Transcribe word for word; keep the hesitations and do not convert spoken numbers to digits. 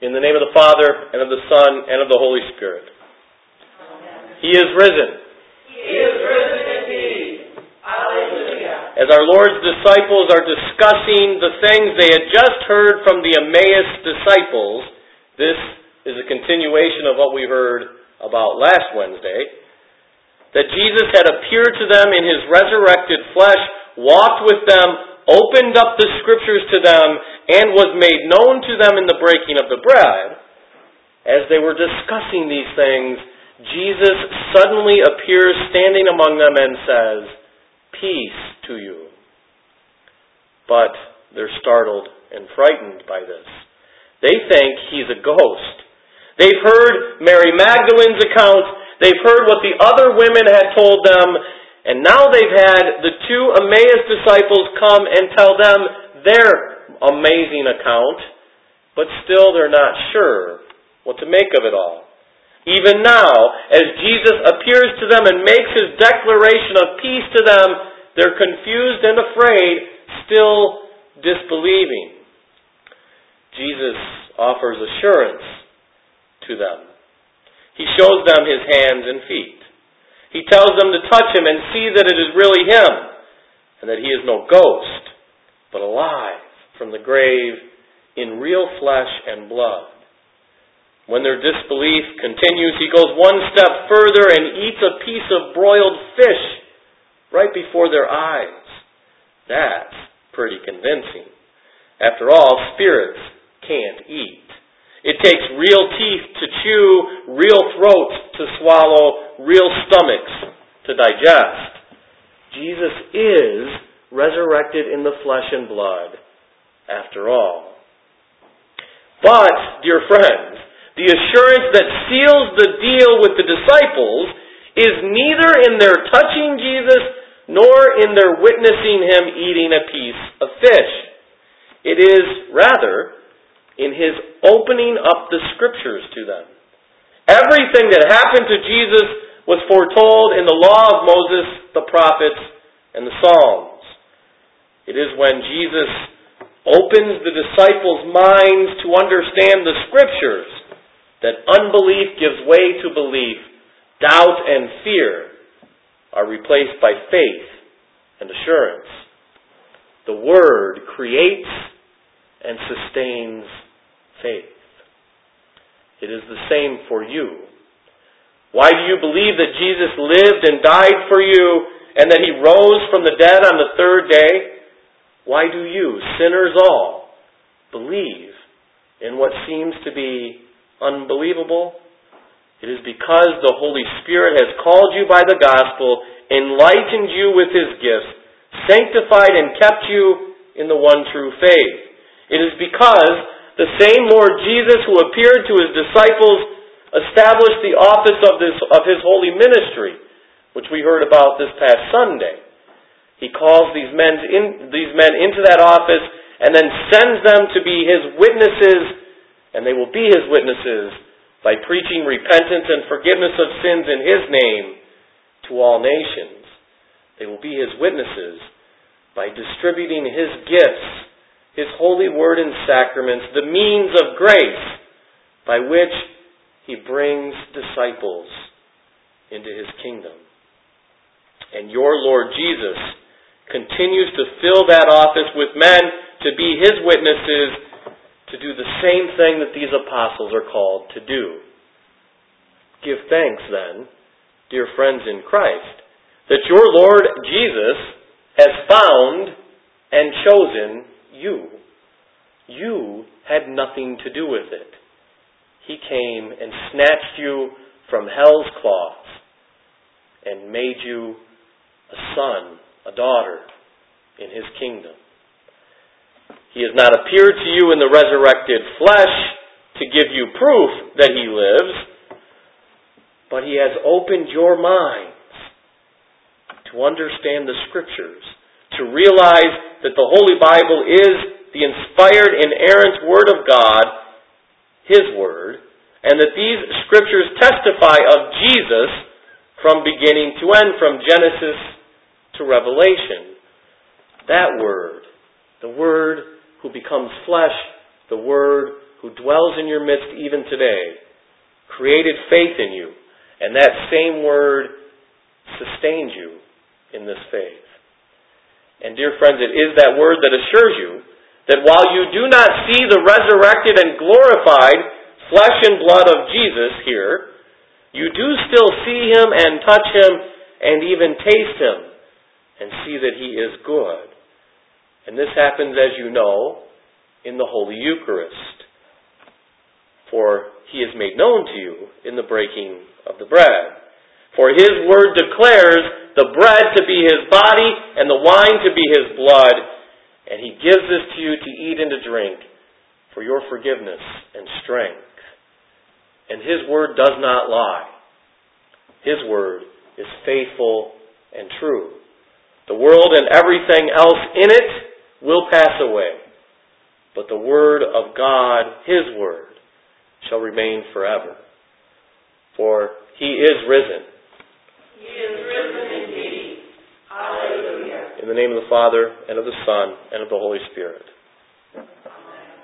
In the name of the Father, and of the Son, and of the Holy Spirit. Amen. He is risen. He is risen indeed. Hallelujah. As our Lord's disciples are discussing the things they had just heard from the Emmaus disciples, this is a continuation of what we heard about last Wednesday, that Jesus had appeared to them in His resurrected flesh, walked with them, opened up the Scriptures to them, and was made known to them in the breaking of the bread. As they were discussing these things, Jesus suddenly appears standing among them and says, "Peace to you." But they're startled and frightened by this. They think He's a ghost. They've heard Mary Magdalene's account. They've heard what the other women had told them. And now they've had the two Emmaus disciples come and tell them their amazing account, but still they're not sure what to make of it all. Even now, as Jesus appears to them and makes His declaration of peace to them, they're confused and afraid, still disbelieving. Jesus offers assurance to them. He shows them His hands and feet. He tells them to touch Him and see that it is really Him, and that He is no ghost, but alive from the grave in real flesh and blood. When their disbelief continues, He goes one step further and eats a piece of broiled fish right before their eyes. That's pretty convincing. After all, spirits can't eat. It takes real teeth to chew, real throats to swallow, real stomachs to digest. Jesus is resurrected in the flesh and blood, after all. But, dear friends, the assurance that seals the deal with the disciples is neither in their touching Jesus nor in their witnessing Him eating a piece of fish. It is, rather, in His opening up the Scriptures to them. Everything that happened to Jesus was foretold in the law of Moses, the prophets, and the Psalms. It is when Jesus opens the disciples' minds to understand the Scriptures that unbelief gives way to belief, doubt and fear are replaced by faith and assurance. The Word creates and sustains faith. It is the same for you. Why do you believe that Jesus lived and died for you and that He rose from the dead on the third day? Why do you, sinners all, believe in what seems to be unbelievable? It is because the Holy Spirit has called you by the gospel, enlightened you with His gifts, sanctified and kept you in the one true faith. It is because the same Lord Jesus who appeared to His disciples established the office of this of His holy ministry, which we heard about this past Sunday. He calls these men, in, these men into that office and then sends them to be His witnesses, and they will be His witnesses by preaching repentance and forgiveness of sins in His name to all nations. They will be His witnesses by distributing His gifts, His holy word and sacraments, the means of grace by which He brings disciples into His kingdom. And your Lord Jesus continues to fill that office with men to be His witnesses, to do the same thing that these apostles are called to do. Give thanks then, dear friends in Christ, that your Lord Jesus has found and chosen you. You had nothing to do with it. He came and snatched you from hell's claws and made you a son, a daughter in His kingdom. He has not appeared to you in the resurrected flesh to give you proof that He lives, but He has opened your minds to understand the Scriptures, to realize that the Holy Bible is the inspired, inerrant Word of God, His Word, and that these Scriptures testify of Jesus from beginning to end, from Genesis to Revelation. That Word, the Word who becomes flesh, the Word who dwells in your midst even today, created faith in you, and that same Word sustains you in this faith. And dear friends, it is that Word that assures you that while you do not see the resurrected and glorified flesh and blood of Jesus here, you do still see Him and touch Him and even taste Him and see that He is good. And this happens, as you know, in the Holy Eucharist. For He is made known to you in the breaking of the bread. For His Word declares the bread to be His body and the wine to be His blood, and He gives this to you to eat and to drink for your forgiveness and strength. And His Word does not lie. His Word is faithful and true. The world and everything else in it will pass away, but the Word of God, His Word, shall remain forever. For He is risen. He is risen indeed. Hallelujah. In the name of the Father, and of the Son, and of the Holy Spirit.